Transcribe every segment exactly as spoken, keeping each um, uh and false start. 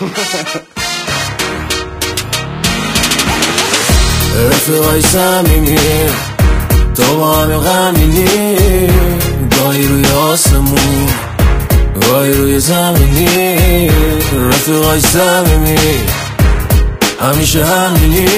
رفیقای صمیمی تو با همه غمینی، گاهی روی آسمون گاهی روی زمینی. رفیقای صمیمی همیشه همینی،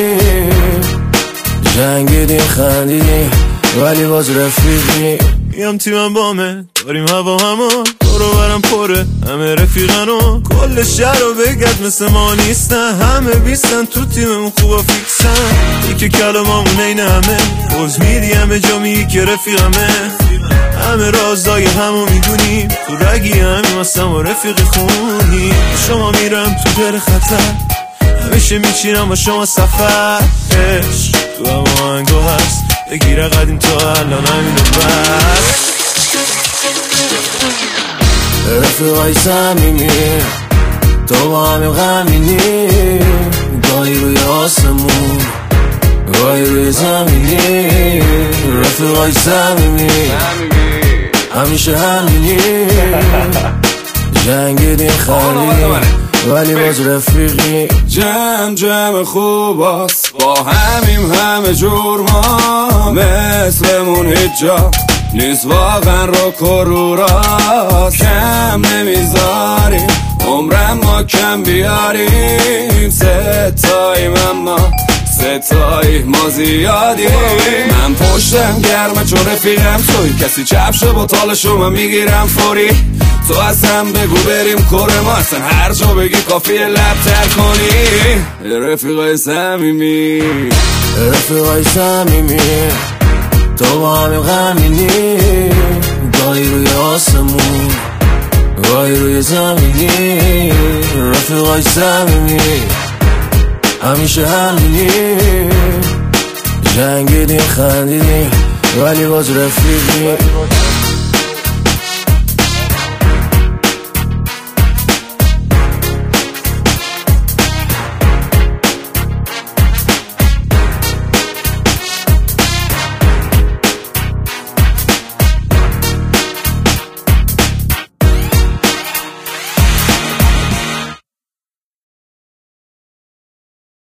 جنگیدیم خندیدیم ولی باز رفیقی. میام تیمم بامه داریم هوا همون برو برم پره همه رفیقنو کل شهر رو بگرد مثل ما نیستن، همه بیستن تو تیممون خوبا فیکسن. یکی کلامامون این همه روز میری همه جا میگی که رفیقمه، همه رازای همو میدونیم تو رگی همیم هستم و رفیق خونی. شما میرم تو دل خطر همیشه میچینم با شما سفر، عشق تو همه آهنگو هست بگیره قدیم تا الان همینو بس. رفیقای صمیمی تو با همه غمینی، گاهی روی آسمون گاهی روی زمینی. رفیقای صمیمی همیشه همینی، جنگیدیم خندیدیم ولی باز رفیقی. جمع جمع خوب است با همیم همه جور ما، مثلمون هیچ جا نیست واقعا رو کروراست. کم نمیذاریم عمرم ما کم بیاریم، ستاییم اما ستایی ما زیادیم. من پشتم گرمه چون رفیقم توی، کسی چپ شه با تالشو من میگیرم فوری. تو از هم بگو بریم کره ما، اصلا هر جا بگی کافیه لب تر کنی. رفیقای صمیمی رفیقای صمیمی تو با همه غمینی، گاهی روی آسمون گاهی روی زمینی. رفیقای صمیمی همیشه همینی، جنگیدیم خندیدیم ولی باز رفیقی.